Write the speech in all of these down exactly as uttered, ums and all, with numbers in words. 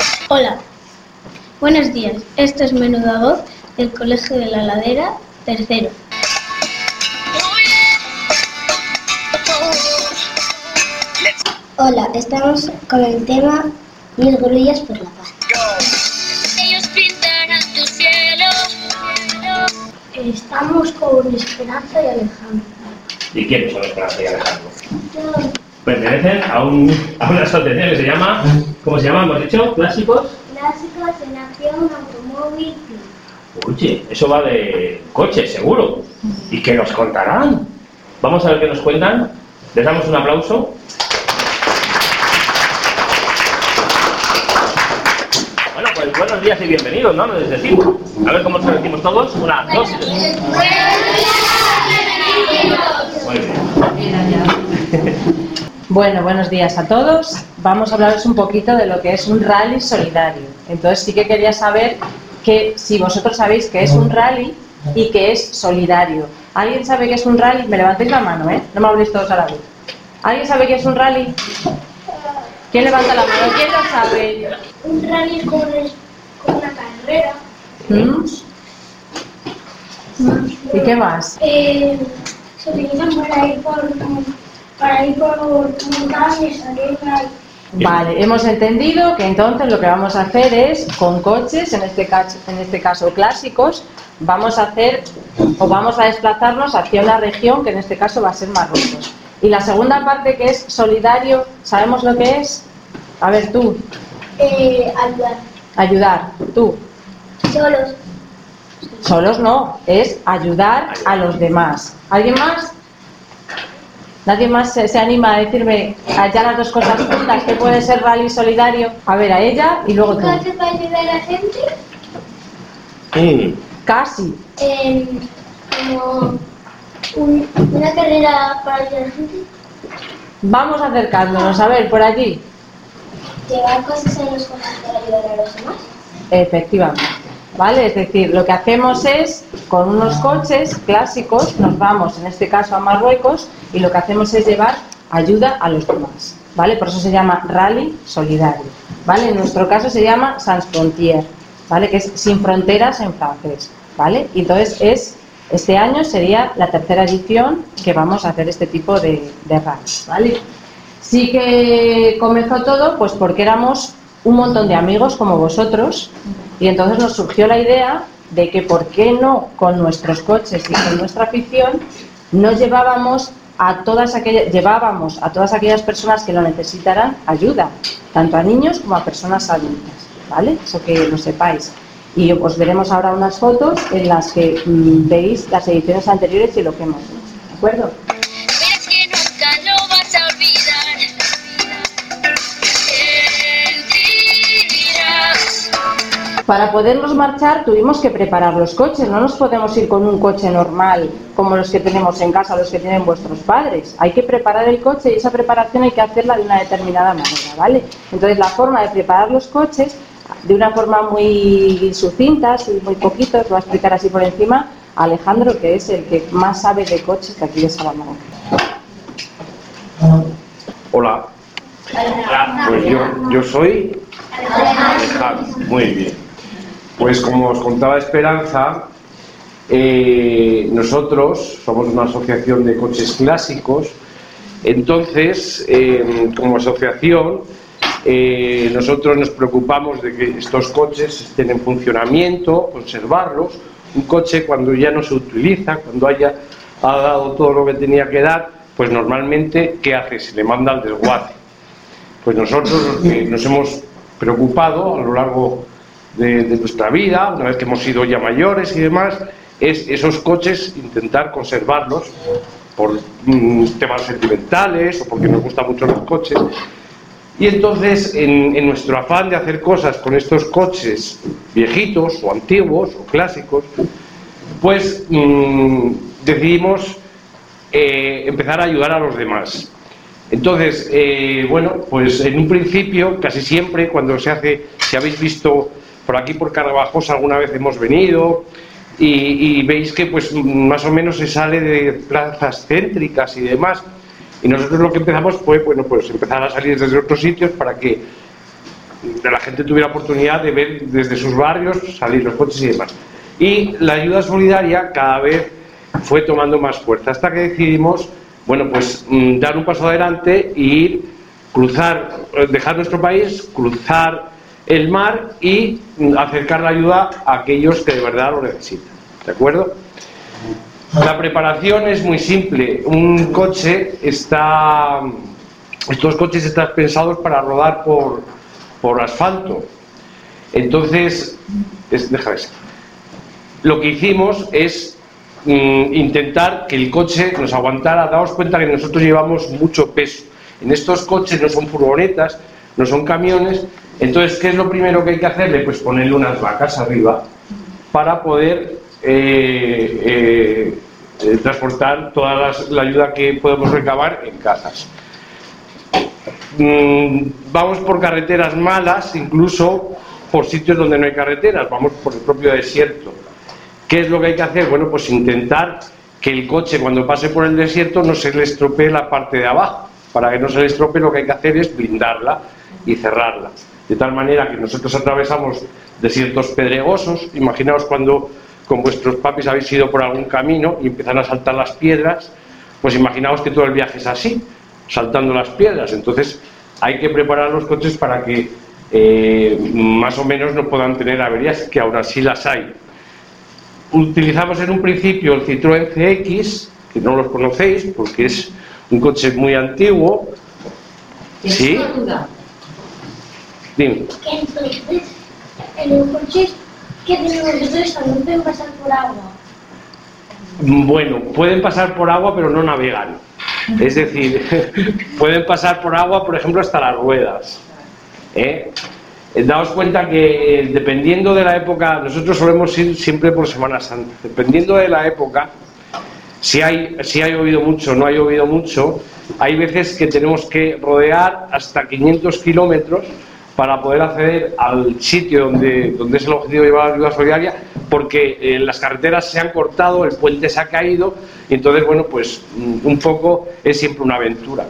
Hola, buenos días. Esto es Menuda Voz del Colegio de la Ladera, tercero. Hola, estamos con el tema Mil grullas por la paz. Ellos pintarán tu cielo. Estamos con Esperanza y Alejandro. ¿Y quiénes son Esperanza y Alejandro? Pertenecen a, un, a una asociación que se llama, ¿cómo se llama? ¿Hemos dicho? ¿Clásicos? Clásicos en acción automóvil. Oye, eso va de coches, seguro. ¿Y qué nos contarán? Vamos a ver qué nos cuentan. Les damos un aplauso. Bueno, pues buenos días y bienvenidos, ¿no? Nos decimos. A ver cómo nos decimos todos. Una, dos y tres. Muy bien. Bueno, buenos días a todos. Vamos a hablaros un poquito de lo que es un rally solidario. Entonces sí que quería saber que si vosotros sabéis qué es un rally y qué es solidario. ¿Alguien sabe qué es un rally? Me levantéis la mano, ¿eh? No me habléis todos a la vez. ¿Alguien sabe qué es un rally? ¿Quién levanta la mano? ¿Quién lo sabe? Un rally es como una carrera. ¿Mm? ¿Y qué más? Eh, se utilizan para ir por, para ir por montañas, arenas. Vale, hemos entendido que entonces lo que vamos a hacer es, con coches, en este caso, en este caso clásicos, vamos a hacer o vamos a desplazarnos hacia una región que en este caso va a ser Marruecos. Y la segunda parte, que es solidario, ¿sabemos lo que es? A ver, tú. Eh, ayudar. Ayudar, tú. Solos. Solos no, es ayudar a los demás. ¿Alguien más? ¿Nadie más se, se anima a decirme ya las dos cosas juntas? ¿Qué puede ser rally solidario? A ver, a ella y luego tú. ¿Qué hace para ayudar a la gente? Mm. Casi. Eh, como un, una carrera para ayudar a la gente. Vamos acercándonos, a ver, por allí. Llevar cosas en los coches para ayudar a los demás. Efectivamente. ¿Vale? Es decir, lo que hacemos es, con unos coches clásicos, nos vamos, en este caso, a Marruecos, y lo que hacemos es llevar ayuda a los demás. ¿Vale? Por eso se llama rally solidario. ¿Vale? En nuestro caso se llama Sans Frontières, ¿vale? Que es sin fronteras en francés. ¿Vale? Y entonces es, este año sería la tercera edición que vamos a hacer este tipo de, de rally. ¿Vale? Sí que comenzó todo pues porque éramos un montón de amigos como vosotros, y entonces nos surgió la idea de que por qué no con nuestros coches y con nuestra afición nos llevábamos a todas aquellas, llevábamos a todas aquellas personas que lo necesitaran ayuda, tanto a niños como a personas adultas, ¿vale? Eso que lo sepáis. Y os veremos ahora unas fotos en las que mmm, veis las ediciones anteriores y lo que hemos hecho, ¿de acuerdo? Verás que nunca lo vas a olvidar. Sentirás. Para podernos marchar tuvimos que preparar los coches, no nos podemos ir con un coche normal como los que tenemos en casa, los que tienen vuestros padres. Hay que preparar el coche y esa preparación hay que hacerla de una determinada manera, ¿vale? Entonces la forma de preparar los coches, de una forma muy sucinta, muy poquito, os voy a explicar así por encima, Alejandro, que es el que más sabe de coches que aquí de Salamanca. Hola. Hola. Pues yo, yo soy Alejandro. Muy bien. Pues como os contaba Esperanza, eh, nosotros somos una asociación de coches clásicos. Entonces, eh, como asociación, eh, nosotros nos preocupamos de que estos coches estén en funcionamiento, conservarlos. Un coche, cuando ya no se utiliza, cuando haya ha dado todo lo que tenía que dar, pues normalmente, ¿qué hace? Se le manda al desguace. Pues nosotros los que nos hemos preocupado a lo largo de, de nuestra vida, una vez que hemos sido ya mayores y demás, es esos coches intentar conservarlos por mm, temas sentimentales o porque nos gustan mucho los coches. Y entonces, en, en nuestro afán de hacer cosas con estos coches viejitos o antiguos o clásicos, pues mmm, decidimos eh, empezar a ayudar a los demás. Entonces, eh, bueno, pues en un principio, casi siempre, cuando se hace, si habéis visto por aquí por Carabajosa alguna vez hemos venido, y, y veis que pues más o menos se sale de plazas céntricas y demás, y nosotros lo que empezamos fue, bueno, pues empezar a salir desde otros sitios para que de la gente tuviera oportunidad de ver desde sus barrios salir los coches y demás. Y la ayuda solidaria cada vez fue tomando más fuerza, hasta que decidimos, bueno, pues mm, dar un paso adelante e ir, cruzar, dejar nuestro país, cruzar el mar y mm, acercar la ayuda a aquellos que de verdad lo necesitan, ¿de acuerdo? La preparación es muy simple. Un coche está, estos coches están pensados para rodar por, por asfalto. Entonces, es, déjame ver. Lo que hicimos es mm, intentar que el coche nos aguantara. Daos cuenta que nosotros llevamos mucho peso. En estos coches no son furgonetas, no son camiones. Entonces, ¿qué es lo primero que hay que hacerle? Pues ponerle unas vacas arriba para poder eh, eh, eh, transportar toda las, la ayuda que podemos recabar en casas. Mm, vamos por carreteras malas, incluso por sitios donde no hay carreteras, vamos por el propio desierto. ¿Qué es lo que hay que hacer? Bueno, pues intentar que el coche cuando pase por el desierto no se le estropee la parte de abajo. Para que no se le estropee lo que hay que hacer es blindarla y cerrarla. De tal manera que nosotros atravesamos desiertos pedregosos. Imaginaos cuando con vuestros papis habéis ido por algún camino y empiezan a saltar las piedras, pues imaginaos que todo el viaje es así, saltando las piedras. Entonces hay que preparar los coches para que eh, más o menos no puedan tener averías, que ahora sí las hay. Utilizamos en un principio el Citroën C X, que no los conocéis porque es un coche muy antiguo. ¿Sí? Dime. Entonces, en los coches que tenemos nosotros no pueden pasar por agua. Bueno, pueden pasar por agua, pero no navegan. Es decir, pueden pasar por agua, por ejemplo, hasta las ruedas. ¿Eh? Daos cuenta que dependiendo de la época, nosotros solemos ir siempre por Semana Santa. Dependiendo de la época, si hay, si ha llovido mucho o no ha llovido mucho, hay veces que tenemos que rodear hasta quinientos kilómetros para poder acceder al sitio donde, donde es el objetivo de llevar la ayuda solidaria, porque eh, las carreteras se han cortado, el puente se ha caído, y entonces, bueno, pues un poco es siempre una aventura.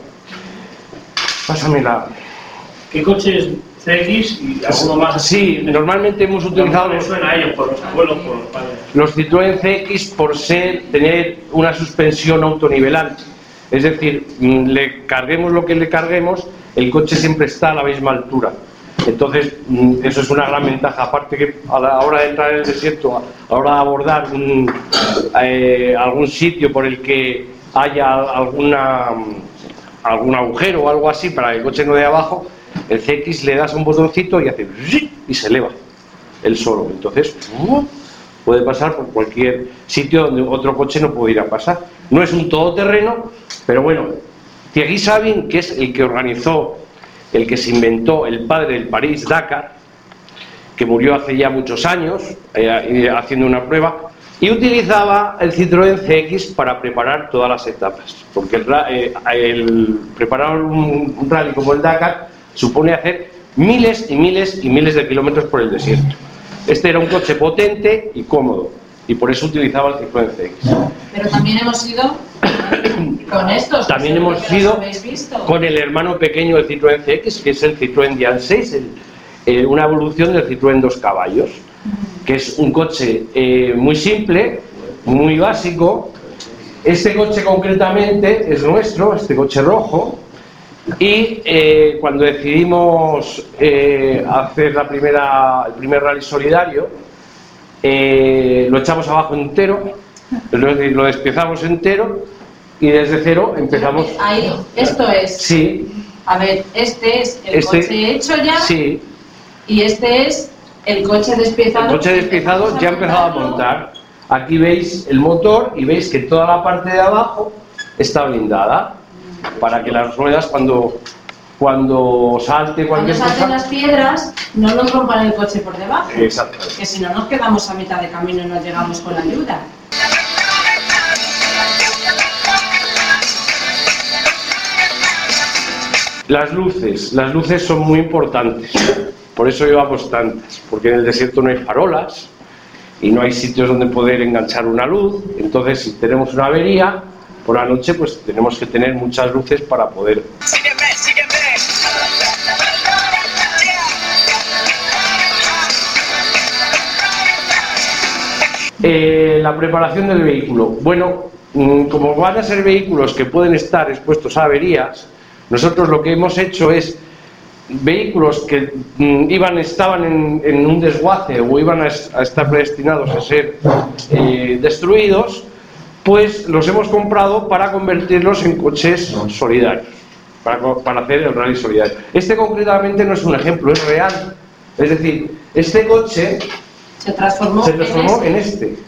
Pásame la... ¿Qué coches C X y alguno más? Sí, normalmente hemos utilizado... Me suena a ellos, por los abuelos, por los padres. Los Citroën C X por ser, tener una suspensión autonivelante. Es decir, le carguemos lo que le carguemos, el coche siempre está a la misma altura. Entonces, eso es una gran ventaja. Aparte que a la hora de entrar en el desierto, a la hora de abordar un, eh, algún sitio por el que haya alguna, algún agujero o algo así para que el coche no dé abajo, el C X le das un botoncito y hace y se eleva él solo. Entonces, puede pasar por cualquier sitio donde otro coche no pudiera pasar. No es un todoterreno, pero bueno, Thierry Sabin, que es el que organizó, el que se inventó el padre del París-Dakar, que murió hace ya muchos años eh, haciendo una prueba, y utilizaba el Citroën C X para preparar todas las etapas, porque el, eh, el preparar un, un rally como el Dakar supone hacer miles y miles y miles de kilómetros por el desierto. Este era un coche potente y cómodo, y por eso utilizaba el Citroën C X. Pero también hemos ido con estos. También hemos ido con el hermano pequeño del Citroën C X, que es el Citroën Dian seis, el, eh, una evolución del Citroën dos caballos, que es un coche eh, muy simple, muy básico. Este coche concretamente es nuestro, este coche rojo, y eh, cuando decidimos eh, hacer la primera, el primer rally solidario, eh, lo echamos abajo entero, lo, lo despiezamos entero y desde cero empezamos. Ahí, esto es. Sí. A ver, este es el Este- coche hecho ya. Sí, Y este es el coche despiezado. el coche despiezado ya ha empezado a montar. Aquí veis el motor y veis que toda la parte de abajo está blindada para que las ruedas cuando, cuando salte Cuando cualquier salten cosa... las piedras, no nos rompan el coche por debajo. Exacto. Que si no nos quedamos a mitad de camino y no llegamos con la ayuda. Las luces, las luces son muy importantes, por eso llevamos tantas, porque en el desierto no hay farolas y no hay sitios donde poder enganchar una luz. Entonces, si tenemos una avería por la noche, pues tenemos que tener muchas luces para poder... Sígueme, sígueme. Yeah. Eh, la preparación del vehículo. Bueno, como van a ser vehículos que pueden estar expuestos a averías, nosotros lo que hemos hecho es vehículos que iban, estaban en, en un desguace o iban a, a estar predestinados a ser eh, destruidos, pues los hemos comprado para convertirlos en coches solidarios, para, para hacer el rally solidario. Este concretamente no es un ejemplo, es real. Es decir, este coche se transformó, se transformó en este. En este.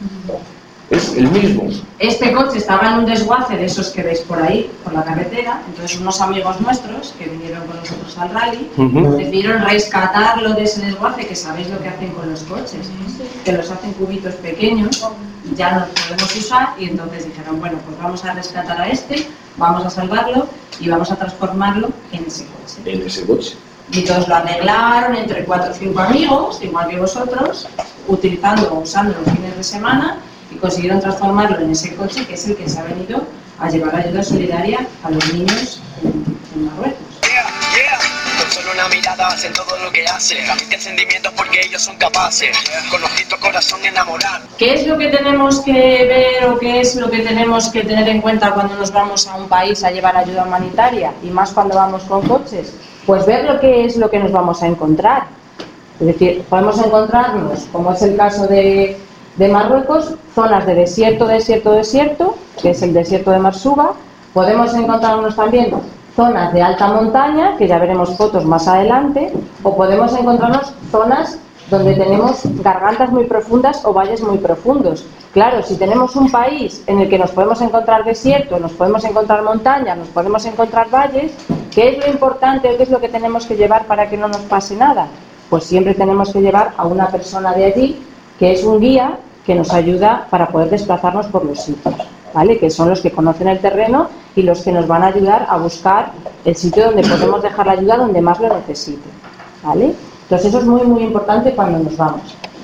Es el mismo. Este coche estaba en un desguace de esos que veis por ahí, por la carretera. Entonces unos amigos nuestros que vinieron con nosotros al rally uh-huh. decidieron rescatarlo de ese desguace, que sabéis lo que hacen con los coches, que los hacen cubitos pequeños, ya no los podemos usar, y entonces dijeron, bueno, pues vamos a rescatar a este, vamos a salvarlo y vamos a transformarlo en ese coche. En ese coche. Y todos lo arreglaron entre cuatro o cinco amigos, igual que vosotros, utilizando o usando los fines de semana, y consiguieron transformarlo en ese coche que es el que se ha venido a llevar ayuda solidaria a los niños en, en Marruecos. Yeah, yeah. Con solo una mirada hacen todo lo que hacen, transmiten sentimientos porque ellos son capaces, con ojito corazón enamorado. ¿Qué es lo que tenemos que ver o qué es lo que tenemos que tener en cuenta cuando nos vamos a un país a llevar ayuda humanitaria, y más cuando vamos con coches? Pues ver lo que es lo que nos vamos a encontrar. Es decir, podemos encontrarnos, como es el caso de de Marruecos, zonas de desierto, desierto, desierto, que es el desierto de Marsuba. Podemos encontrarnos también zonas de alta montaña, que ya veremos fotos más adelante, o podemos encontrarnos zonas donde tenemos gargantas muy profundas o valles muy profundos. Claro, si tenemos un país en el que nos podemos encontrar desierto, nos podemos encontrar montañas, nos podemos encontrar valles, ¿qué es lo importante o qué es lo que tenemos que llevar para que no nos pase nada? Pues siempre tenemos que llevar a una persona de allí, que es un guía que nos ayuda para poder desplazarnos por los sitios, ¿vale? Que son los que conocen el terreno y los que nos van a ayudar a buscar el sitio donde podemos dejar la ayuda donde más lo necesite, ¿vale? Entonces eso es muy muy importante cuando nos vamos.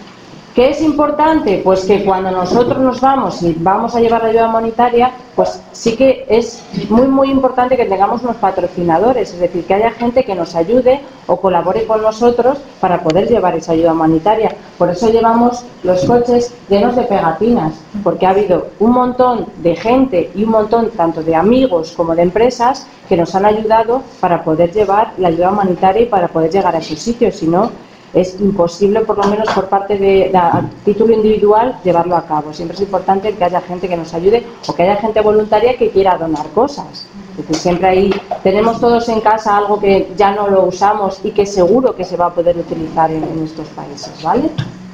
¿Qué es importante? Pues que cuando nosotros nos vamos y vamos a llevar la ayuda humanitaria, pues sí que es muy muy importante que tengamos unos patrocinadores, es decir, que haya gente que nos ayude o colabore con nosotros para poder llevar esa ayuda humanitaria. Por eso llevamos los coches llenos de pegatinas, porque ha habido un montón de gente y un montón tanto de amigos como de empresas que nos han ayudado para poder llevar la ayuda humanitaria y para poder llegar a esos sitios, si no es imposible, por lo menos por parte de, de a título individual, llevarlo a cabo. Siempre es importante que haya gente que nos ayude o que haya gente voluntaria que quiera donar cosas. Porque siempre ahí tenemos todos en casa algo que ya no lo usamos y que seguro que se va a poder utilizar en, en estos países, ¿vale?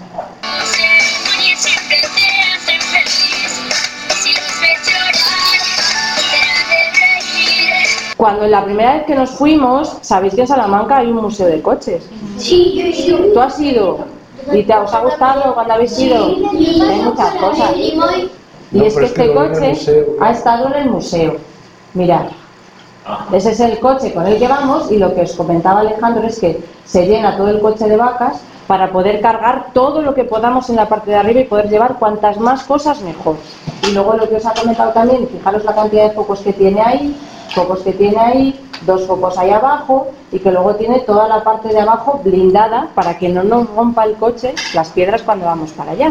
Cuando la primera vez que nos fuimos, sabéis que en Salamanca hay un museo de coches. Sí, yo he ido. ¿Tú has ido? ¿Y te os ha gustado cuando habéis ido? Sí, hay muchas cosas. Y es que este coche ha estado en el museo. Mirad, ese es el coche con el que vamos, y lo que os comentaba Alejandro es que se llena todo el coche de vacas para poder cargar todo lo que podamos en la parte de arriba y poder llevar cuantas más cosas mejor. Y luego lo que os ha comentado también, fijaros la cantidad de focos que tiene ahí, focos que tiene ahí, dos focos ahí abajo, y que luego tiene toda la parte de abajo blindada para que no nos rompa el coche las piedras cuando vamos para allá.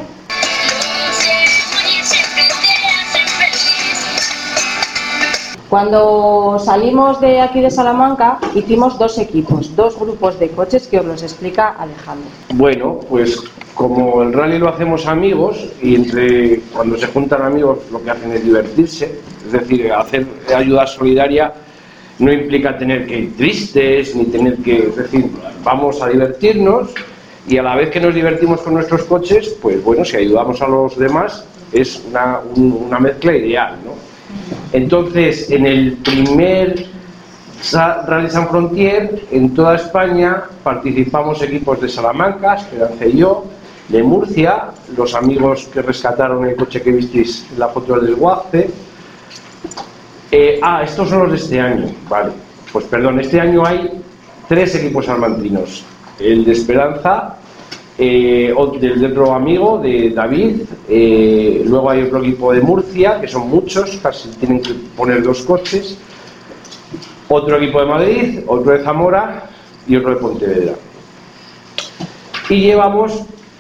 Cuando salimos de aquí de Salamanca hicimos dos equipos, dos grupos de coches que os los explica Alejandro. Bueno, pues como el rally lo hacemos amigos, y entre cuando se juntan amigos lo que hacen es divertirse, es decir, hacer ayuda solidaria no implica tener que ir tristes ni tener que, es decir, vamos a divertirnos, y a la vez que nos divertimos con nuestros coches, pues bueno, si ayudamos a los demás es una, un, una mezcla ideal, ¿no? Entonces, en el primer Rally Sans Frontier, en toda España, participamos equipos de Salamanca, Esperanza y yo, de Murcia, los amigos que rescataron el coche que visteis en la foto del desguace. Eh, ah, estos son los de este año, vale. Pues perdón, este año hay tres equipos salmantinos. El de Esperanza, eh, del, del otro amigo, de David, eh, luego hay otro equipo de Murcia, que son muchos, casi tienen que poner dos coches, otro equipo de Madrid, otro de Zamora y otro de Pontevedra. Y llevamos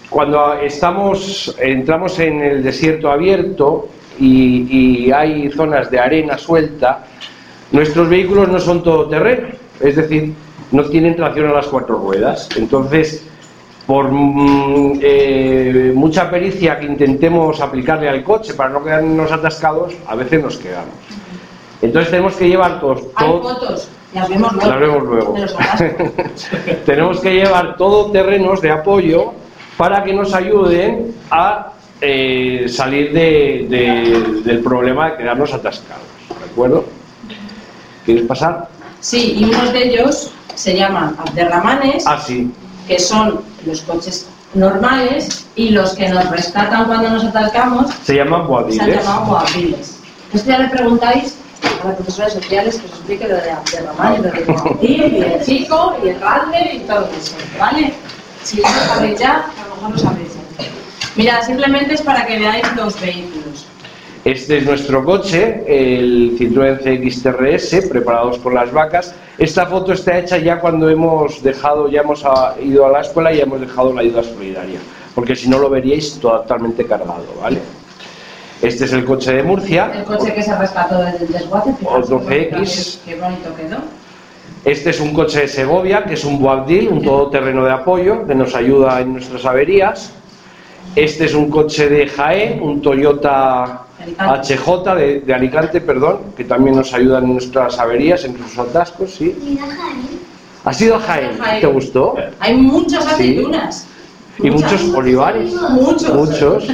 cuando estamos, entramos en el desierto abierto y, y hay zonas de arena suelta, nuestros vehículos no son todoterreno, es decir, no tienen tracción a las cuatro ruedas. Entonces, por mm, eh, mucha pericia que intentemos aplicarle al coche para no quedarnos atascados, a veces nos quedamos. Entonces tenemos que llevar todos... Hay todo, fotos, las vemos luego. las vemos luego. De los atascos. Tenemos que llevar todoterrenos de apoyo para que nos ayuden a eh, salir de, de, del problema de quedarnos atascados. ¿De acuerdo? ¿Quieres pasar? Sí, y unos de ellos se llaman abderramanes, Ah, sí. que son los coches normales, y los que nos rescatan cuando nos atascamos Se llaman se han boadiles. llamado boabdiles. Esto ya le preguntáis a las profesoras sociales que os explique lo de abderramanes, lo de boabdil, y el chico, y el radler, y todo eso, ¿vale? Si no lo sabéis ya, a lo mejor lo sabéis ya. Mirad, simplemente es para que veáis los vehículos. Este es nuestro coche, el Citroën C X T R S, preparados por las vacas. Esta foto está hecha ya cuando hemos dejado, ya hemos a- ido a la escuela y ya hemos dejado la ayuda solidaria, porque si no lo veríais totalmente cargado, ¿vale? Este es el coche de Murcia. El coche que se rescató desde el desguace, fijaos Otro qué C X. bonito- qué bonito quedó. Este es un coche de Segovia, que es un boabdil, un todoterreno de apoyo, que nos ayuda en nuestras averías. Este es un coche de Jaén, un Toyota Alicante. H J de, de Alicante, perdón, que también nos ayuda en nuestras averías, en nuestros atascos, sí. Mira, Jaén. ¿Ha sido Jaén? Jaén. ¿Te gustó? Hay muchas aceitunas. Y muchos olivares. Muchos. Muchos.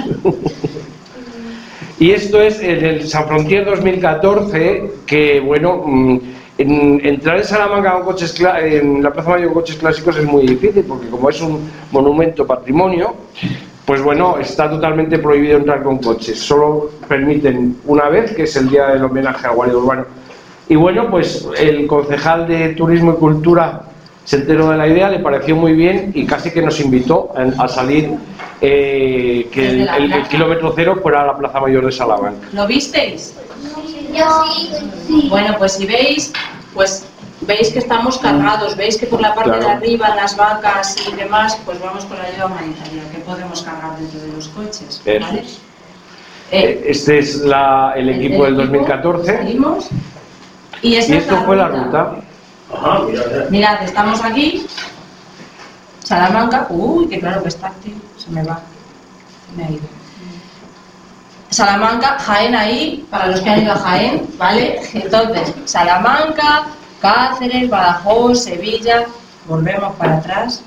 Y esto es en el San Frontier dos mil catorce, que bueno, mm, en- entrar en Salamanca con coches cla- en la Plaza Mayor con coches clásicos es muy difícil, porque como es un monumento patrimonio, pues bueno, está totalmente prohibido entrar con coches. Solo permiten una vez, que es el día del homenaje al guardia urbano. Y bueno, pues el concejal de Turismo y Cultura se enteró de la idea, le pareció muy bien y casi que nos invitó a, a salir, eh, que el, Desde la el- el plaza. kilómetro cero fuera a la Plaza Mayor de Salamanca. ¿Lo visteis? Yo sí. Bueno, pues si veis, pues veis que estamos cargados, veis que por la parte Claro. de arriba, en las vacas y demás, pues vamos con la ayuda humanitaria, que podemos cargar dentro de los coches, Eso ¿vale? es. Eh, Este es la- el equipo del dos mil catorce Salimos, y, esa y es esto fue la ruta. Ajá, mira, mira. Mirad, estamos aquí, Salamanca, uy, que claro que está activo, se me va, me ha ido. Salamanca, Jaén ahí, para los que han ido a Jaén, ¿vale? Entonces, Salamanca, Cáceres, Badajoz, Sevilla, volvemos para atrás.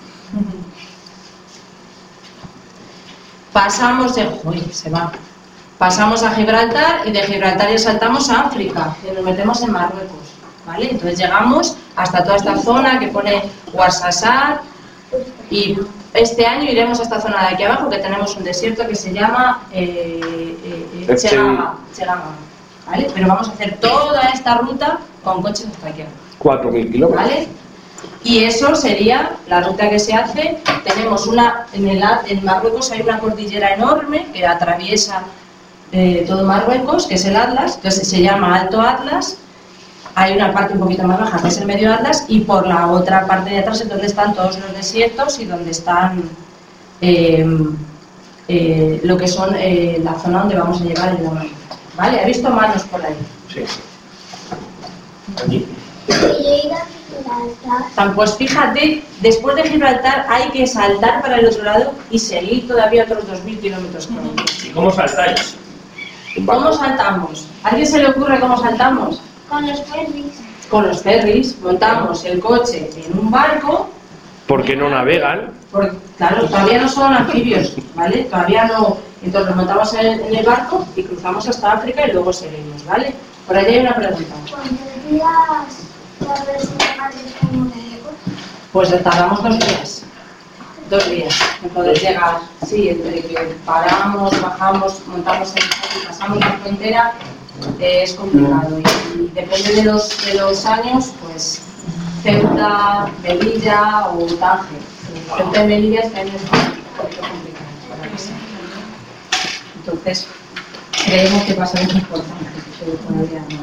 Pasamos de... Uy, se va. Pasamos a Gibraltar y de Gibraltar ya saltamos a África, y nos metemos en Marruecos, ¿vale? Entonces llegamos hasta toda esta zona que pone Ouarzazate, y este año iremos a esta zona de aquí abajo, que tenemos un desierto que se llama eh, eh, eh, Chegama, Chegama, ¿vale? Pero vamos a hacer toda esta ruta con coches hasta aquí abajo, cuatro mil kilómetros. ¿vale? Y eso sería la ruta que se hace. Tenemos una, en, el, en Marruecos hay una cordillera enorme que atraviesa eh, todo Marruecos, que es el Atlas, entonces se llama Alto Atlas. Hay una parte un poquito más baja que es el Medio Atlas, y por la otra parte de atrás es donde están todos los desiertos y donde están eh, eh, lo que son eh, la zona donde vamos a llegar el humanitario, ¿vale? ¿Ha visto manos por ahí? Sí. Aquí. Y ir a Gibraltar. Tan, pues fíjate, después de Gibraltar hay que saltar para el otro lado y seguir todavía otros dos mil kilómetros por hora. ¿Y cómo saltáis? ¿Cómo saltamos? ¿A alguien se le ocurre cómo saltamos? Con los ferries. Con los ferries, montamos el coche en un barco, Porque no navegan. porque claro, todavía no son anfibios, ¿vale? Todavía no. Entonces lo montamos en, en el barco y cruzamos hasta África y luego seguimos, ¿vale? Por allí hay una pregunta. ¿Cuántos días tardas en llegar desde Marruecos? Pues tardamos dos días. Dos días en poder llegar. Sí, entre que paramos, bajamos, montamos el coche y pasamos la frontera, eh, es complicado. Y, y depende de los, de los años, pues Ceuta, Melilla o Tánger. Ceuta y Melilla este año es un poquito complicado para que sea. Entonces, creemos que pasaremos por Tánger, pero todavía no.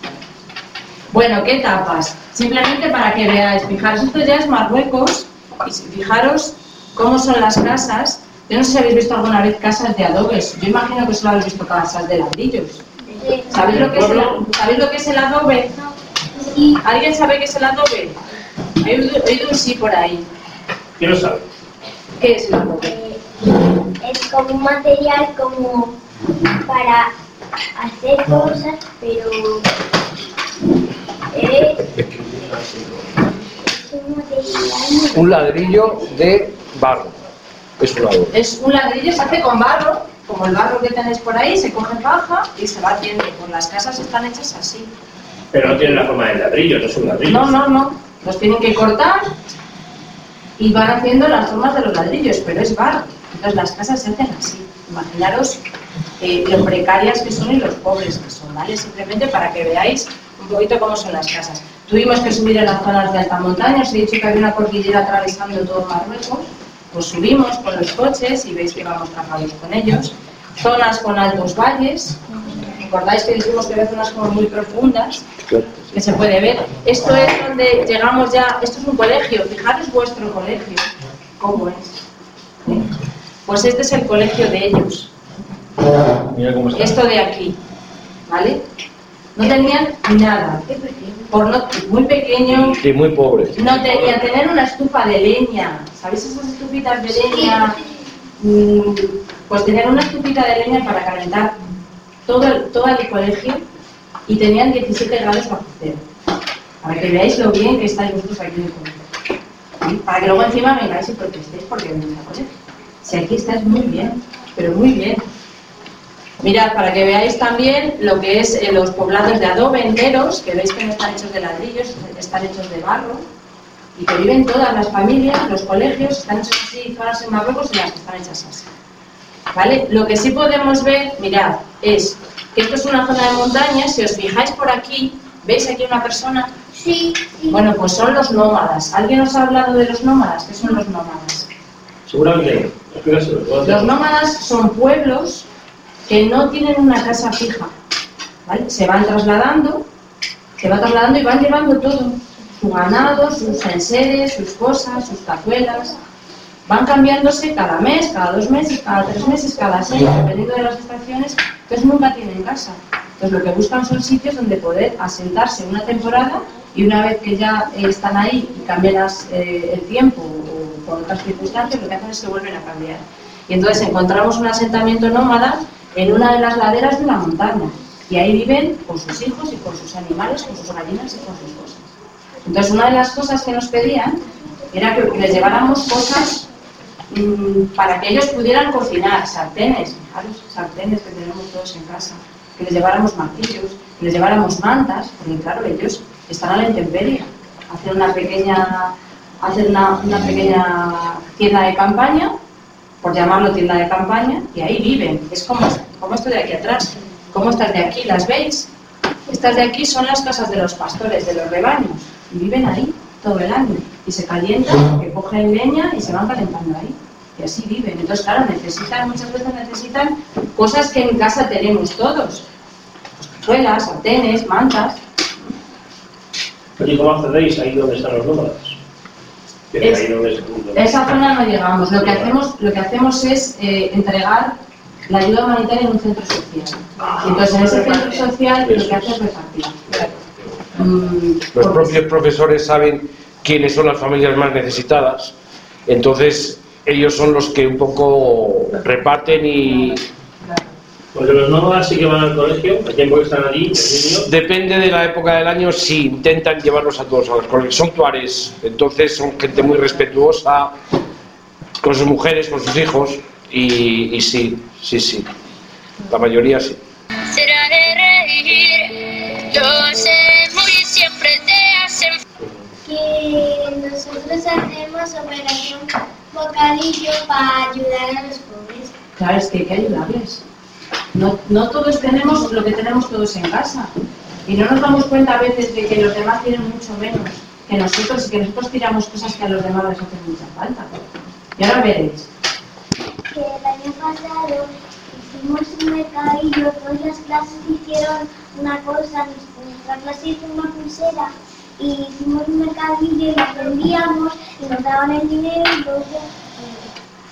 Bueno, ¿qué etapas? Simplemente para que veáis, fijaros, esto ya es Marruecos, y si fijaros cómo son las casas. Yo no sé si habéis visto alguna vez casas de adobes. Yo imagino que solo habéis visto casas de ladrillos. ¿Sabéis lo que es el, ¿sabéis lo que es el adobe? ¿Alguien sabe qué es el adobe? He oído, he oído un sí por ahí. ¿Quién lo sabe? ¿Qué es el adobe? Eh, es como un material como para hacer cosas, pero es, es un material. Un ladrillo de barro. Es un adobe. Es un ladrillo, se hace con barro, como el barro que tenéis por ahí, se coge paja y se va haciendo. Pues las casas están hechas así. Pero no tiene la forma del ladrillo, no es un ladrillo. No, no, no. Los tienen que cortar y van haciendo las formas de los ladrillos, pero es barro. Entonces las casas se hacen así. Imaginaros eh, lo precarias que son y los pobres que son, ¿vale? Simplemente para que veáis un poquito cómo son las casas. Tuvimos que subir en las zonas de alta montaña, os he dicho que había una cordillera atravesando todo Marruecos, pues subimos con los coches y veis que vamos cargados con ellos. Zonas con altos valles, recordáis que dijimos que había zonas como muy profundas, que se puede ver. Esto es donde llegamos ya, esto es un colegio, fijaros vuestro colegio, cómo es. ¿Sí? Pues este es el colegio de ellos. Mira cómo está. Esto de aquí, ¿vale? No tenían nada, por no, muy pequeño, Y muy pobre. no tenían, tener una estufa de leña, ¿sabéis esas estufitas de leña? Mm, Pues tenían una estufita de leña para calentar todo el, todo el colegio y tenían diecisiete grados bajo cero, para que veáis lo bien que estáis vosotros aquí en el colegio. ¿Sí? Para que luego encima vengáis y protestéis porque venís al colegio. Si aquí estáis muy bien, pero muy bien. Mirad, para que veáis también lo que es eh, los poblados de adobe enteros, que veis que no están hechos de ladrillos, están hechos de barro, y que viven todas las familias, los colegios, están hechos así, zonas en Marruecos y las que están hechas así. ¿Vale? Lo que sí podemos ver, mirad, es que esto es una zona de montaña. Si os fijáis por aquí, ¿veis aquí una persona? Sí, sí. Bueno, pues son los nómadas. ¿Alguien os ha hablado de los nómadas? ¿Qué son los nómadas? Seguramente. Explícaselo. Los nómadas son pueblos que no tienen una casa fija, ¿vale? Se van trasladando, se van trasladando y van llevando todo, su ganado, sus enseres, sus cosas, sus cazuelas, van cambiándose cada mes, cada dos meses, cada tres meses, cada seis, dependiendo de las estaciones, entonces nunca tienen casa. Entonces lo que buscan son sitios donde poder asentarse una temporada y una vez que ya eh, están ahí y cambian las, eh, el tiempo o por otras circunstancias, lo que hacen es que vuelven a cambiar. Y entonces encontramos un asentamiento nómada en una de las laderas de una montaña y ahí viven con sus hijos y con sus animales, con sus gallinas y con sus cosas. Entonces una de las cosas que nos pedían era que les lleváramos cosas mmm, para que ellos pudieran cocinar, sartenes, fijaros, sartenes que tenemos todos en casa, que les lleváramos martillos, que les lleváramos mantas, porque claro, ellos están a la intemperie, hacen una pequeña, hacen una, una pequeña tienda de campaña, por llamarlo tienda de campaña, y ahí viven. Es como, como esto de aquí atrás, como estas de aquí, ¿las veis? Estas de aquí son las casas de los pastores, de los rebaños, y viven ahí todo el año, y se calientan, porque cogen leña y se van calentando ahí, y así viven. Entonces, claro, necesitan, muchas veces necesitan cosas que en casa tenemos todos, cazuelas, sartenes, mantas. ¿Y cómo accedéis ahí donde están los nómadas? Es, ahí donde es punto. esa zona no llegamos. Lo que hacemos, lo que hacemos es eh, entregar la ayuda humanitaria en un centro social. Y entonces en ese centro social lo que hace es repartir. Mm, Los propios profesores saben quiénes son las familias más necesitadas, entonces ellos son los que un poco reparten y... Porque los nómadas sí que van al colegio, el tiempo que están allí, los niños. Depende de la época del año, sí, intentan llevarlos a todos a los colegios. Son tuares, entonces son gente muy respetuosa con sus mujeres, con sus hijos, y, y sí, sí, sí, la mayoría sí. Será de reír, lo sé muy siempre te hacen. Que nosotros hacemos operación bocadillo para ayudar a los pobres. Claro, es que hay que ayudarles. No, no todos tenemos lo que tenemos todos en casa. Y no nos damos cuenta a veces de que los demás tienen mucho menos que nosotros y que nosotros tiramos cosas que a los demás les hacen mucha falta. Y ahora veréis. Que el año pasado hicimos un mercadillo, todas las clases hicieron una cosa, nuestra clase hizo una pulsera y hicimos un mercadillo y la vendíamos y nos daban el dinero y luego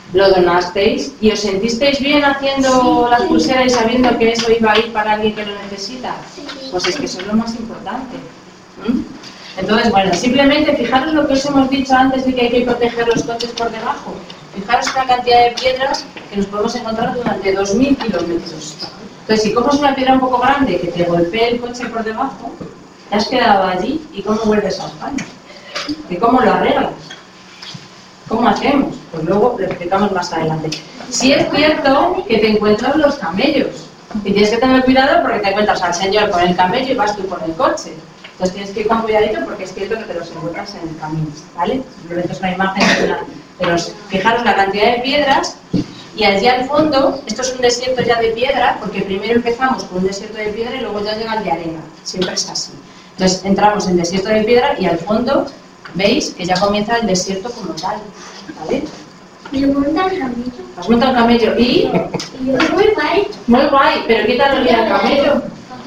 lo donasteis y os sentisteis bien haciendo la pulsera y sabiendo que eso iba a ir para alguien que lo necesita. Pues es que eso es lo más importante. ¿Mm? Entonces, bueno, simplemente fijaros lo que os hemos dicho antes de que hay que proteger los coches por debajo. Fijaros la cantidad de piedras que nos podemos encontrar durante dos mil kilómetros. Entonces, si coges una piedra un poco grande que te golpee el coche por debajo, te has quedado allí y ¿cómo vuelves a España? ¿Y cómo lo arreglas? ¿Cómo hacemos? Pues luego lo explicamos más adelante. Sí es cierto que te encuentras los camellos y tienes que tener cuidado porque te encuentras al señor con el camello y vas tú con el coche. Entonces tienes que ir con cuidadito porque es cierto que te los encuentras en el camino, ¿vale? Simplemente es una imagen de, una, de los... Fijaros la cantidad de piedras y allí al fondo, esto es un desierto ya de piedra porque primero empezamos con un desierto de piedra y luego ya llega el de arena. Siempre es así. Entonces entramos en desierto de piedra y al fondo veis que ya comienza el desierto como tal, ¿vale? Me monta el camello. Has montado el camello y... Y yo muy guay. Muy guay, pero ¿qué tal olía el camello?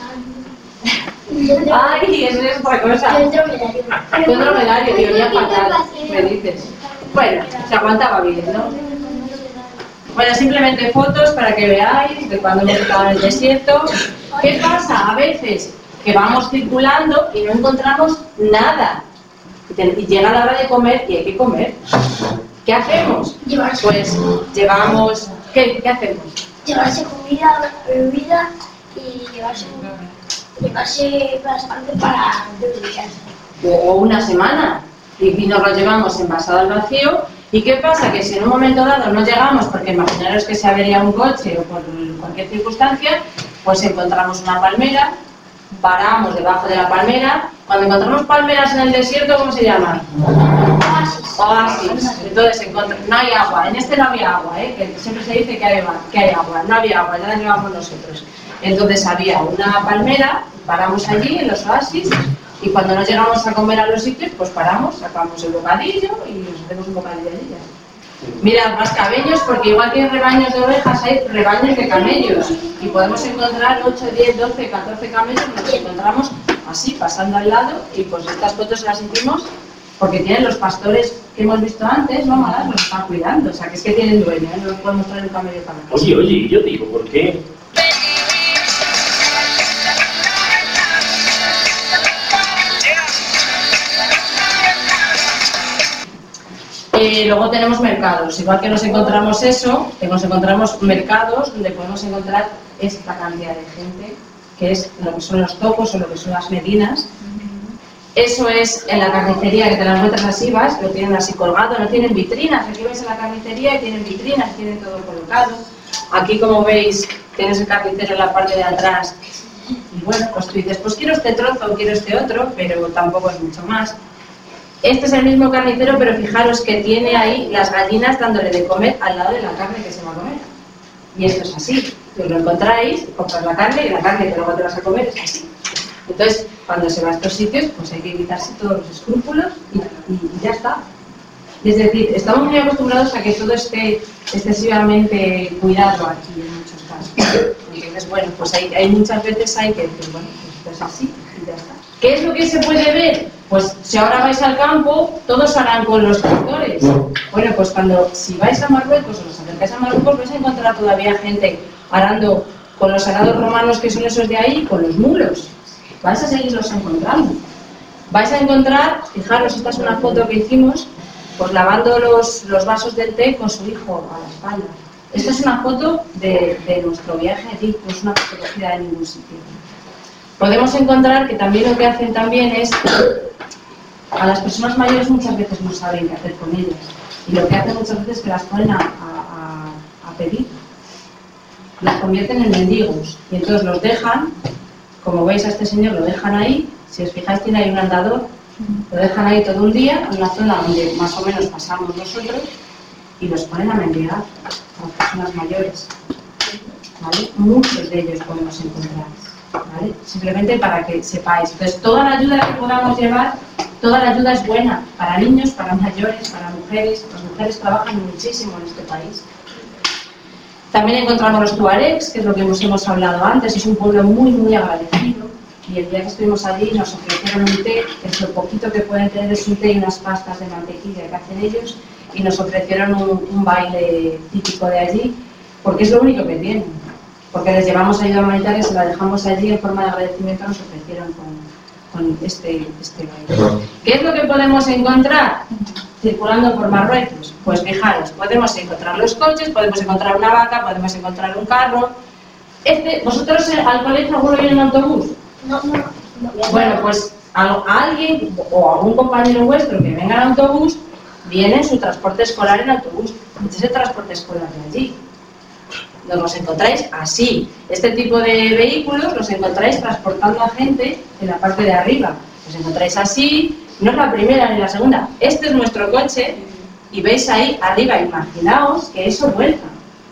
Ay, eso es otra cosa. Yo dromedario. Un dromedario y olía fatal, me dices. Bueno, se aguantaba bien, ¿no? Bueno, simplemente fotos para que veáis de cuando hemos estado en el desierto. ¿Qué pasa? A veces que vamos circulando y no encontramos nada. Y llega la hora de comer y hay que comer. ¿Qué hacemos? Llevarse. Pues llevamos... ¿Qué? ¿Qué hacemos? Llevarse comida, bebida y llevarse, llevarse bastante para beber. O una semana. Y, y nos lo llevamos envasado al vacío. ¿Y qué pasa? Que si en un momento dado no llegamos, porque imaginaros que se avería un coche o por cualquier circunstancia, pues encontramos una palmera, paramos debajo de la palmera. Cuando encontramos palmeras en el desierto, ¿cómo se llaman? Oasis. Oasis. Entonces, no hay agua. En este no había agua, ¿eh? Que siempre se dice que hay, que hay agua. No había agua, ya la llevamos nosotros. Entonces había una palmera, paramos allí en los oasis y cuando no llegamos a comer a los sitios, pues paramos, sacamos el bocadillo y nos hacemos un bocadillo allí ya. Mirad, más camellos, porque igual que hay rebaños de ovejas, hay rebaños de camellos. Y podemos encontrar ocho, diez, doce, catorce camellos, nos encontramos así, pasando al lado, y pues estas fotos las hicimos porque tienen los pastores que hemos visto antes, no malas, los están cuidando, o sea que es que tienen dueño, ¿eh? No los podemos traer un camello para casa. Oye, oye, yo digo, ¿por qué? Eh, luego tenemos mercados, igual que nos encontramos eso, que nos encontramos mercados donde podemos encontrar esta cantidad de gente, que es lo que son los topos o lo que son las medinas. Eso es en la carnicería, que te las encuentras así, vas, lo tienen así colgado, no tienen vitrinas. Aquí ves en la carnicería y tienen vitrinas, tienen todo colocado. Aquí, como veis, tienes el carnicero en la parte de atrás. Y bueno, pues tú dices, pues quiero este trozo o quiero este otro, pero tampoco es mucho más. Este es el mismo carnicero, pero fijaros que tiene ahí las gallinas dándole de comer al lado de la carne que se va a comer. Y esto es así. Os lo encontráis, compras la carne y la carne que luego te vas a comer es así. Entonces, cuando se va a estos sitios, pues hay que quitarse todos los escrúpulos y, y, y ya está. Es decir, estamos muy acostumbrados a que todo esté excesivamente cuidado aquí en muchos casos. Entonces, bueno, pues hay, hay muchas veces hay que decir, bueno, pues esto es así y ya está. ¿Qué es lo que se puede ver? Pues si ahora vais al campo, todos harán con los tractores. Bueno, pues cuando, si vais a Marruecos o os acercáis a Marruecos, vais a encontrar todavía gente arando con los arados romanos que son esos de ahí, con los mulos. Vais a seguirlos encontrando. Vais a encontrar, fijaros, esta es una foto que hicimos, pues lavando los, los vasos del té con su hijo a la espalda. Esta es una foto de, de nuestro viaje allí, no es una fotografía de ningún sitio. Podemos encontrar que también lo que hacen también es, a las personas mayores muchas veces no saben qué hacer con ellas. Y lo que hacen muchas veces es que las ponen a, a, a pedir. Las convierten en mendigos. Y entonces los dejan, como veis a este señor lo dejan ahí, si os fijáis tiene ahí un andador, lo dejan ahí todo un día, en una zona donde más o menos pasamos nosotros, y los ponen a mendigar a las personas mayores. ¿Vale? Muchos de ellos podemos encontrar. ¿Vale? Simplemente para que sepáis. Entonces, toda la ayuda que podamos llevar, toda la ayuda es buena para niños, para mayores, para mujeres. Las mujeres trabajan muchísimo en este país. También encontramos los tuaregs, que es lo que hemos, hemos hablado antes. Es un pueblo muy, muy agradecido. Y el día que estuvimos allí nos ofrecieron un té, que es lo poquito que pueden tener es un té y unas pastas de mantequilla que hacen ellos. y nos ofrecieron un, un baile típico de allí, porque es lo único que tienen. Porque les llevamos ayuda humanitaria, se la dejamos allí en forma de agradecimiento, nos ofrecieron con, con este, este baile. ¿Qué es lo que podemos encontrar circulando por Marruecos? Pues fijaros, podemos encontrar los coches, podemos encontrar una vaca, podemos encontrar un carro. Este, ¿Vosotros al colegio alguno viene en autobús? No, no, no. Bueno, pues a, a alguien o a un compañero vuestro que venga en autobús, viene en su transporte escolar en autobús. Este es el transporte escolar de allí. Nos los encontráis así. Este tipo de vehículos los encontráis transportando a gente en la parte de arriba. Los encontráis así, no es la primera ni la segunda. Este es nuestro coche y veis ahí arriba, imaginaos que eso vuelca.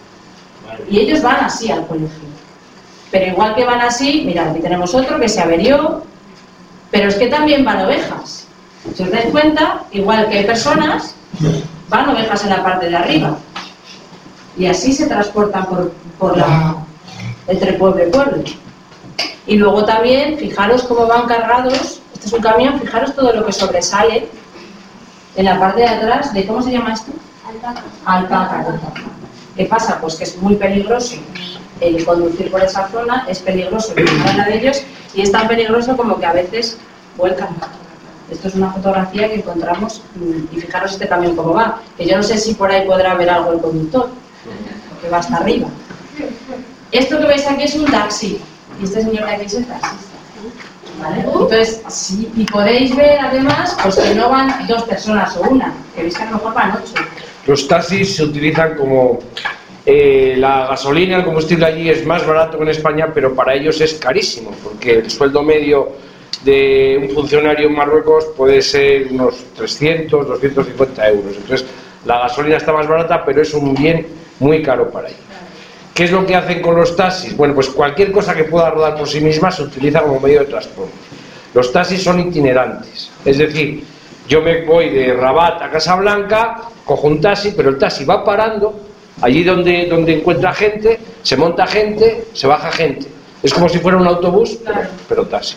Y ellos van así al colegio. Pero igual que van así, mirad, aquí tenemos otro que se averió, pero es que también van ovejas. Si os dais cuenta, igual que hay personas, van ovejas en la parte de arriba. Y así se transportan por, por la, entre pueblo y pueblo. Y luego también, fijaros cómo van cargados, este es un camión, fijaros todo lo que sobresale en la parte de atrás de, ¿cómo se llama esto? Alpaca. Alpaca. ¿Qué pasa? Pues que es muy peligroso el conducir por esa zona, es peligroso el una de ellos y es tan peligroso como que a veces vuelcan. Esto es una fotografía que encontramos y fijaros este camión cómo va, que yo no sé si por ahí podrá ver algo el conductor, porque va hasta arriba. Esto que veis aquí es un taxi y este señor de aquí es el taxista. ¿Vale? Entonces, sí, y podéis ver además pues que no van dos personas o una, que veis que a lo mejor van ocho. Los taxis se utilizan como eh, la gasolina, el combustible allí es más barato que en España, pero para ellos es carísimo, porque el sueldo medio de un funcionario en Marruecos puede ser unos trescientos, doscientos cincuenta euros. Entonces, la gasolina está más barata, pero es un bien muy caro para ellos. ¿Qué es lo que hacen con los taxis? Bueno, pues cualquier cosa que pueda rodar por sí misma se utiliza como medio de transporte. Los taxis son itinerantes, es decir, yo me voy de Rabat a Casablanca, cojo un taxi, pero el taxi va parando allí donde, donde encuentra gente, se monta gente, se baja gente. Es como si fuera un autobús, pero, pero taxi.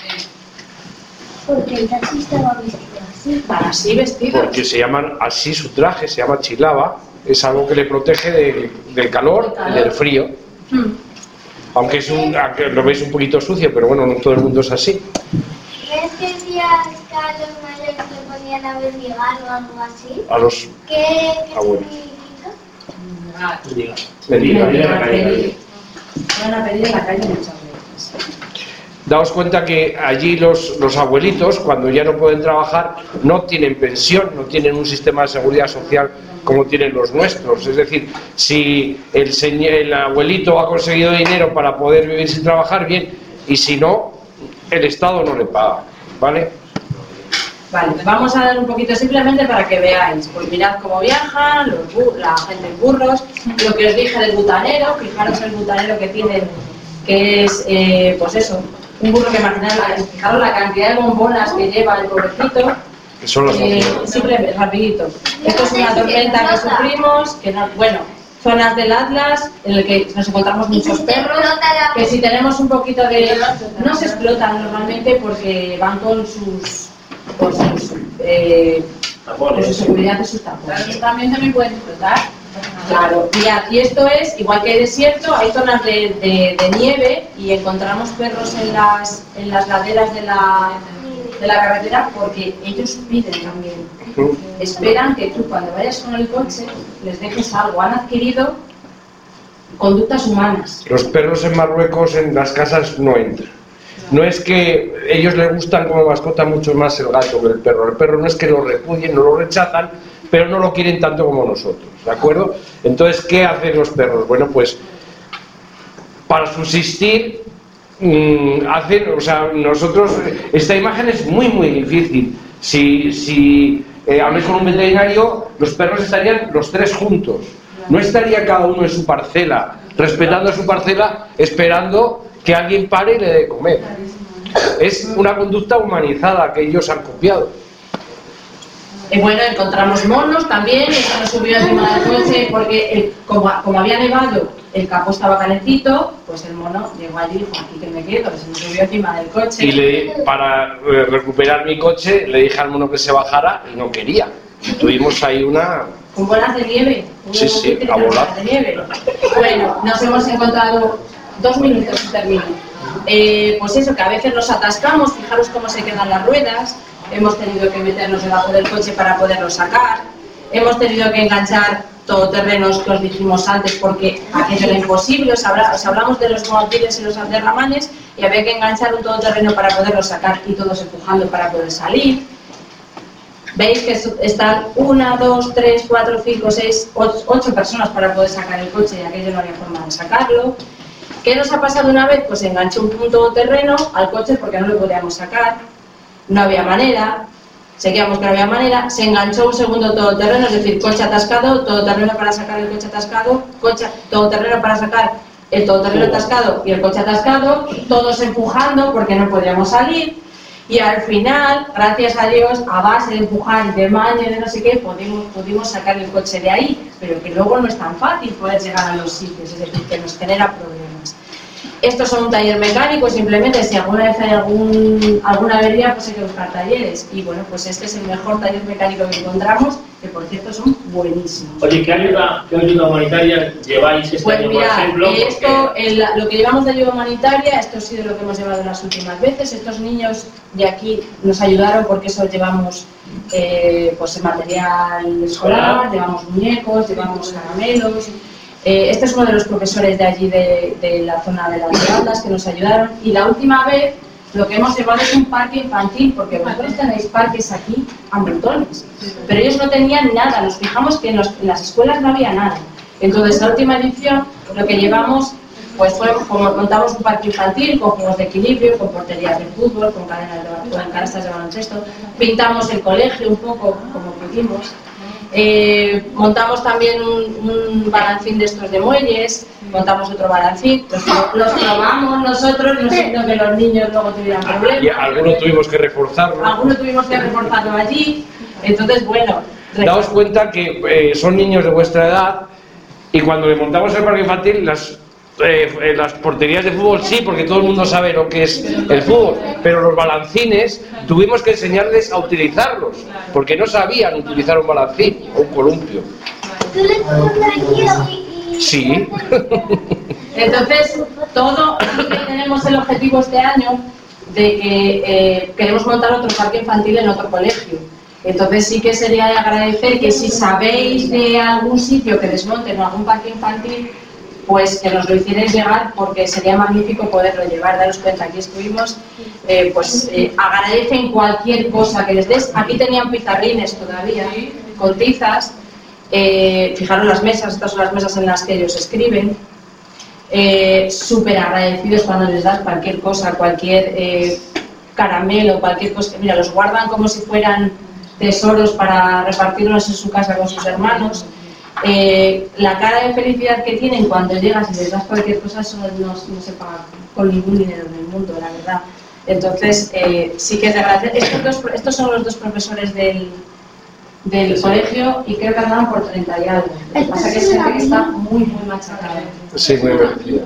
Porque el taxista va vestido así. Van así vestidos. Porque se llaman así su traje, se llama chilaba, es algo que le protege de, del calor y del frío. Hmm. Aunque, es un, aunque lo veis un poquito sucio, pero bueno, no todo el mundo es así. ¿Crees que decías que a los mayores le ponían a mendigar o algo así? A los ¿Qué, qué abuelos. significa? Mendiga. Me van a pedir, me van a pedir en la calle muchas veces. Daos cuenta que allí los, los abuelitos, cuando ya no pueden trabajar, no tienen pensión, no tienen un sistema de seguridad social como tienen los nuestros. Es decir, si el, señor, el abuelito ha conseguido dinero para poder vivir sin trabajar, bien, y si no, el Estado no le paga, ¿vale? Vale, pues vamos a dar un poquito simplemente para que veáis. Pues mirad cómo viajan, los bu- la gente en burros, lo que os dije del butanero, fijaros el butanero que tienen, que es, eh, pues eso, un burro que imagináis, la- fijaros la cantidad de bombonas que lleva el pobrecito. Que son los Eh, abuelos. siempre rapidito. Esto es una tormenta que sufrimos, que no, bueno, zonas del Atlas en el que nos encontramos muchos perros, que si tenemos un poquito de... no se explotan normalmente porque van con sus... con sus... Eh, con su seguridad y sus tapones. También también pueden explotar. Claro, mirad, y esto es, igual que hay desierto, hay zonas de, de, de nieve y encontramos perros en las, en las laderas de la, de la carretera porque ellos piden también. Esperan que tú cuando vayas con el coche les dejes algo, han adquirido conductas humanas. Los perros en Marruecos en las casas no entran. No es que ellos les gustan como mascota mucho más el gato que el perro. El perro no es que lo repudien, no lo rechazan, pero no lo quieren tanto como nosotros, ¿de acuerdo? Entonces, ¿qué hacen los perros? Bueno, pues para subsistir mmm, hacen, o sea, nosotros, esta imagen es muy muy difícil. Si, si eh, habléis con un veterinario, los perros estarían los tres juntos. No estaría cada uno en su parcela, respetando su parcela, esperando que alguien pare y le dé de comer. Es una conducta humanizada que ellos han copiado. Y bueno, encontramos monos también, eso nos subió encima del coche porque el- como, como había nevado, el capó estaba calentito, pues el mono llegó allí y dijo, aquí que me quedo, se me subió encima del coche. Y le, para eh, recuperar mi coche le dije al mono que se bajara y no quería. Tuvimos ahí una... Con bolas de nieve. Sí, sí, a volar. De nieve. Bueno, nos hemos encontrado dos minutos y termino. Eh, pues eso, que a veces nos atascamos, fijaros cómo se quedan las ruedas, hemos tenido que meternos debajo del coche para poderlo sacar, hemos tenido que enganchar todoterrenos que os dijimos antes porque aquello era imposible, os, habla, os hablamos de los móviles y los derramanes y había que enganchar un todoterreno para poderlo sacar y todos empujando para poder salir. Veis que están una, dos, tres, cuatro, cinco, seis, ocho personas para poder sacar el coche y aquello no había forma de sacarlo. ¿Qué nos ha pasado una vez? Pues enganchó un todoterreno al coche porque no lo podíamos sacar, no había manera, seguíamos que no había manera, se enganchó un segundo todoterreno, es decir, coche atascado, todoterreno para sacar el coche atascado, coche, todoterreno para sacar el todoterreno atascado y el coche atascado, todos empujando porque no podíamos salir. Y al final, gracias a Dios, a base de empujar y de maña y de no sé qué, pudimos, pudimos sacar el coche de ahí, pero que luego no es tan fácil poder llegar a los sitios, es decir, que nos genera problemas. Estos son un taller mecánico, simplemente si alguna vez hay algún, alguna avería, pues hay que buscar talleres. Y bueno, pues este es el mejor taller mecánico que encontramos, que por cierto son buenísimos. Oye, ¿qué ayuda, qué ayuda humanitaria lleváis este pues año, mira, por ejemplo? esto, Porque... el, lo que llevamos de ayuda humanitaria, esto ha sido lo que hemos llevado las últimas veces. Estos niños de aquí nos ayudaron porque eso llevamos eh, pues material escolar, llevamos muñecos, llevamos caramelos. Eh, este es uno de los profesores de allí de, de la zona de las Levandas que nos ayudaron. Y la última vez lo que hemos llevado es un parque infantil, porque vosotros tenéis parques aquí a montones, pero ellos no tenían nada. Nos fijamos que en, los, en las escuelas no había nada. Entonces, la última edición lo que llevamos pues fue, como montamos un parque infantil con juegos de equilibrio, con porterías de fútbol, con cadenas de, con canastas de baloncesto, pintamos el colegio un poco como pudimos. Eh, montamos también un, un balancín de estos de muelles, montamos otro balancín, los, los probamos nosotros, no siendo que los niños luego tuvieran problemas. Y algunos tuvimos que reforzarlo. Algunos tuvimos que reforzarlo allí, entonces bueno. Daos cuenta que eh, son niños de vuestra edad y cuando le montamos el parque infantil, las, eh, las porterías de fútbol sí, porque todo el mundo sabe lo que es el fútbol, pero los balancines tuvimos que enseñarles a utilizarlos, porque no sabían utilizar un balancín o un columpio. ¿Tú le pones y...? Sí. Entonces, todo, tenemos el objetivo este año de que eh, queremos montar otro parque infantil en otro colegio. Entonces sí que sería de agradecer que si sabéis de algún sitio que desmonten o algún parque infantil, pues que nos lo hicierais llegar, porque sería magnífico poderlo llevar. Daros cuenta, aquí estuvimos, eh, pues eh, agradecen cualquier cosa que les des. Aquí tenían pizarrines todavía, con tizas. Eh, fijaros las mesas, estas son las mesas en las que ellos escriben. Eh, súper agradecidos cuando les das cualquier cosa, cualquier eh, caramelo, cualquier cosa. Mira, los guardan como si fueran tesoros para repartirlos en su casa con sus hermanos. Eh, la cara de felicidad que tienen cuando llegas y les das cualquier cosa, eso no, no, no se paga con ningún dinero en el mundo, la verdad. Entonces, eh, sí que es de agradecer. Estos, dos, estos son los dos profesores del, del colegio y creo que andaban por treinta y algo. Lo que pasa es que es gente que está muy, muy machacada. Sí, muy agradecida.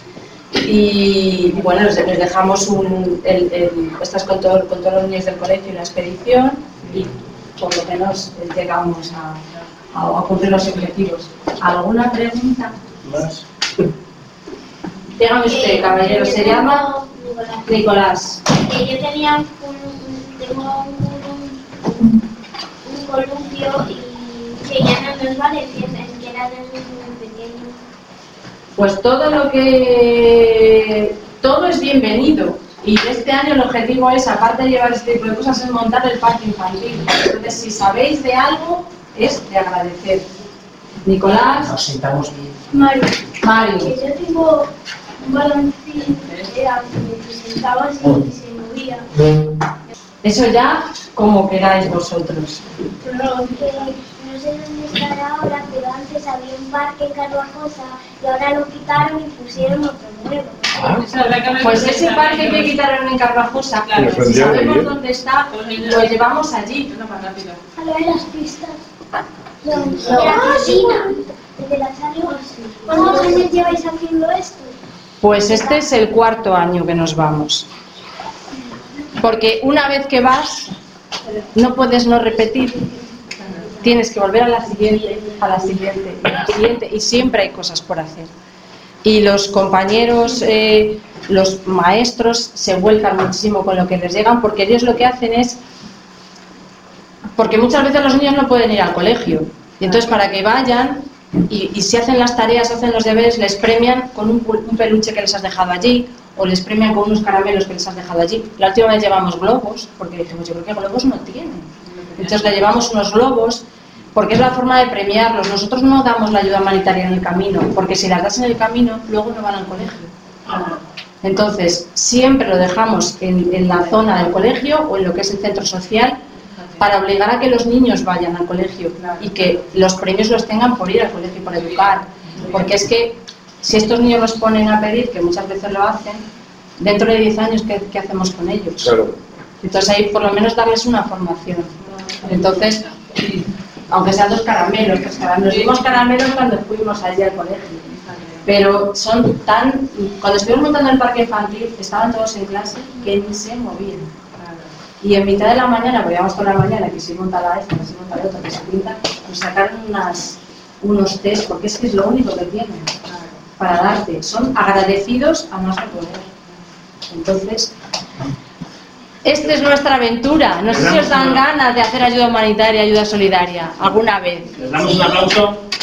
Y bueno, les, les dejamos un, el, el, estas con, todo, con todos los niños del colegio en la expedición y por lo menos llegamos a, a, a cumplir los objetivos. ¿Alguna pregunta? ¿Más? Dígame usted, caballero, se llama Nicolás. Eh, yo tenía un, tengo un, un, un columpio y que ya no nos vale, que era de muy pequeño. Pues todo lo que... todo es bienvenido. Y este año el objetivo es, aparte de llevar este tipo de cosas, es montar el parque infantil. Entonces, si sabéis de algo, es de agradecer. Nicolás. Nos sentamos bien. Mario. Mario. Yo tengo un balancín, era que se sentaba así y se movía. Eso ya como queráis vosotros. Pero que no sé dónde estará ahora, pero antes había un parque en Carvajosa y ahora lo quitaron y pusieron otro nuevo. Ah. Pues ese parque que quitaron en Carvajosa, Claro. si sabemos dónde está, lo llevamos allí. A lo de las pistas. No, de la piscina. De la salida. ¿Cuántos años lleváis haciendo esto? Pues este es el cuarto año que nos vamos. Porque una vez que vas, no puedes no repetir. tienes que volver a la siguiente, a la siguiente, a la siguiente, y siempre hay cosas por hacer. Y los compañeros, eh, los maestros se vuelcan muchísimo con lo que les llegan, porque ellos lo que hacen es, porque muchas veces los niños no pueden ir al colegio, y entonces para que vayan, y, y si hacen las tareas, hacen los deberes, les premian con un, un peluche que les has dejado allí, o les premian con unos caramelos que les has dejado allí. La última vez llevamos globos, porque dijimos, yo creo que globos no tienen. Entonces le llevamos unos globos, porque es la forma de premiarlos. Nosotros no damos la ayuda humanitaria en el camino, porque si las das en el camino, luego no van al colegio. Entonces, siempre lo dejamos en, en la zona del colegio o en lo que es el centro social, para obligar a que los niños vayan al colegio y que los premios los tengan por ir al colegio, por educar. Porque es que si estos niños los ponen a pedir, que muchas veces lo hacen, dentro de diez años, ¿qué, qué hacemos con ellos? Claro. Entonces ahí por lo menos darles una formación. Entonces, aunque sean dos caramelos, pues nos dimos caramelos cuando fuimos allí al colegio, pero son tan... Cuando estuvimos montando el parque infantil, estaban todos en clase que ni se movían. Y en mitad de la mañana, porque íbamos toda la mañana, que si monta la esta, que si monta la otra, que se pinta, nos sacaron unas, unos test, porque es que es lo único que tienen para darte. Son agradecidos a más no poder. Entonces, esta es nuestra aventura. No sé si os dan ganas de hacer ayuda humanitaria, ayuda solidaria, alguna vez. Les damos un aplauso.